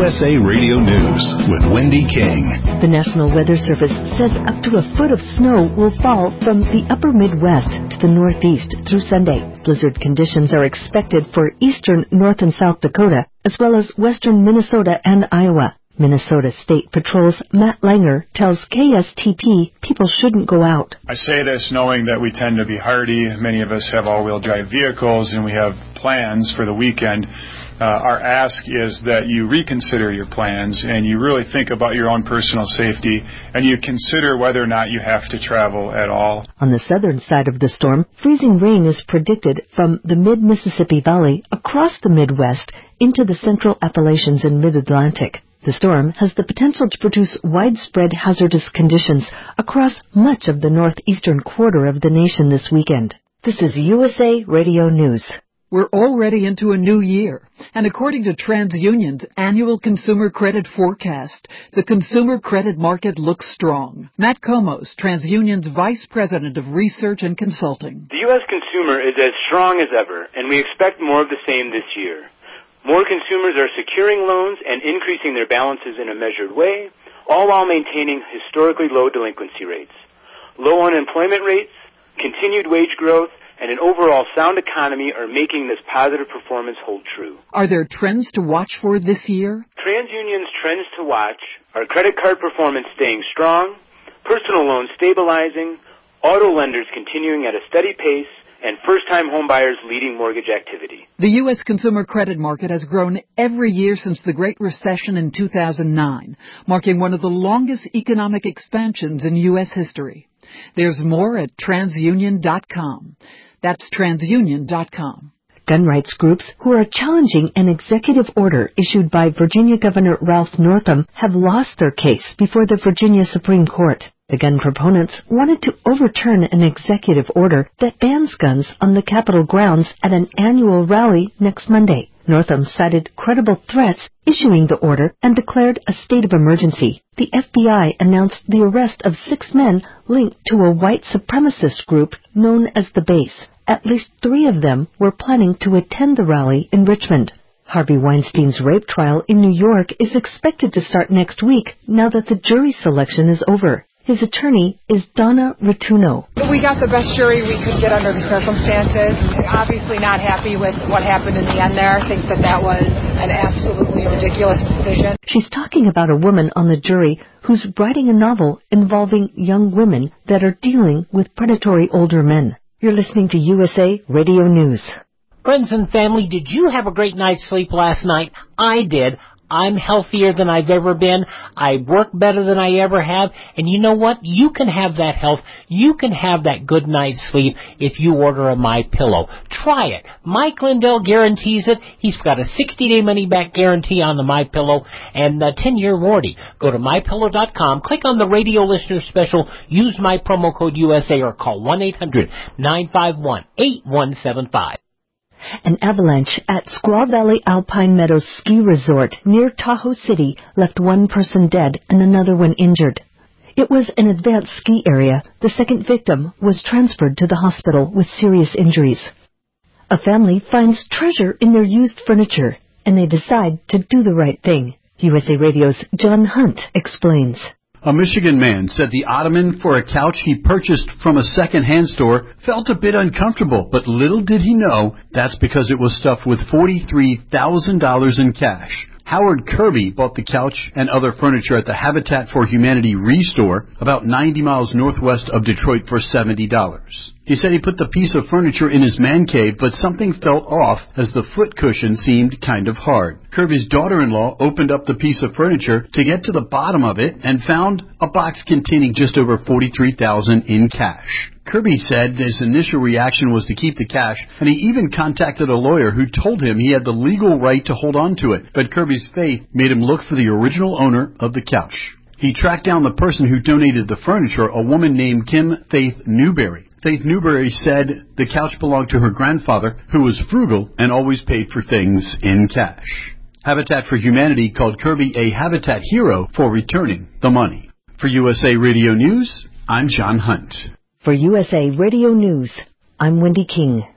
USA Radio News with Wendy King. The National Weather Service says up to a foot of snow will fall from the upper Midwest to the Northeast through Sunday. Blizzard conditions are expected for eastern North and South Dakota, as well as western Minnesota and Iowa. Minnesota State Patrol's Matt Langer tells KSTP people shouldn't go out. I say this knowing that we tend to be hardy. Many of us have all-wheel drive vehicles and we have plans for the weekend. Our ask is that you reconsider your plans and you really think about your own personal safety and you consider whether or not you have to travel at all. On the southern side of the storm, freezing rain is predicted from the mid-Mississippi Valley across the Midwest into the central Appalachians and mid-Atlantic. The storm has the potential to produce widespread hazardous conditions across much of the northeastern quarter of the nation this weekend. This is USA Radio News. We're already into a new year, and according to TransUnion's annual consumer credit forecast, the consumer credit market looks strong. Matt Komos, TransUnion's Vice President of Research and Consulting. The U.S. consumer is as strong as ever, and we expect more of the same this year. More consumers are securing loans and increasing their balances in a measured way, all while maintaining historically low delinquency rates. Low unemployment rates, continued wage growth, and an overall sound economy are making this positive performance hold true. Are there trends to watch for this year? TransUnion's trends to watch are credit card performance staying strong, personal loans stabilizing, auto lenders continuing at a steady pace, and first-time homebuyers leading mortgage activity. The U.S. consumer credit market has grown every year since the Great Recession in 2009, marking one of the longest economic expansions in U.S. history. There's more at TransUnion.com. That's TransUnion.com. Gun rights groups who are challenging an executive order issued by Virginia Governor Ralph Northam have lost their case before the Virginia Supreme Court. The gun proponents wanted to overturn an executive order that bans guns on the Capitol grounds at an annual rally next Monday. Northam cited credible threats issuing the order and declared a state of emergency. The FBI announced the arrest of 6 men linked to a white supremacist group known as the Base. At least 3 of them were planning to attend the rally in Richmond. Harvey Weinstein's rape trial in New York is expected to start next week now that the jury selection is over. His attorney is Donna Rituno. We got the best jury we could get under the circumstances. Obviously not happy with what happened in the end there. I think that was an absolutely ridiculous decision. She's talking about a woman on the jury who's writing a novel involving young women that are dealing with predatory older men. You're listening to USA Radio News. Friends and family, did you have a great night's sleep last night? I did. I'm healthier than I've ever been. I work better than I ever have. And you know what? You can have that health. You can have that good night's sleep if you order a MyPillow. Try it. Mike Lindell guarantees it. He's got a 60-day money-back guarantee on the MyPillow and a 10-year warranty. Go to MyPillow.com, click on the radio listener special, use my promo code USA or call 1-800-951-8175. An avalanche at Squaw Valley Alpine Meadows Ski Resort near Tahoe City left 1 person dead and another one injured. It was an advanced ski area. The second victim was transferred to the hospital with serious injuries. A family finds treasure in their used furniture, and they decide to do the right thing. USA Radio's John Hunt explains. A Michigan man said the ottoman for a couch he purchased from a second-hand store felt a bit uncomfortable, but little did he know that's because it was stuffed with $43,000 in cash. Howard Kirby bought the couch and other furniture at the Habitat for Humanity Restore about 90 miles northwest of Detroit for $70. He said he put the piece of furniture in his man cave, but something felt off as the foot cushion seemed kind of hard. Kirby's daughter-in-law opened up the piece of furniture to get to the bottom of it and found a box containing just over $43,000 in cash. Kirby said his initial reaction was to keep the cash, and he even contacted a lawyer who told him he had the legal right to hold on to it, but Kirby's faith made him look for the original owner of the couch. He tracked down the person who donated the furniture, a woman named Kim Faith Newberry. Faith Newberry said the couch belonged to her grandfather, who was frugal and always paid for things in cash. Habitat for Humanity called Kirby a Habitat hero for returning the money. For USA Radio News, I'm John Hunt. For USA Radio News, I'm Wendy King.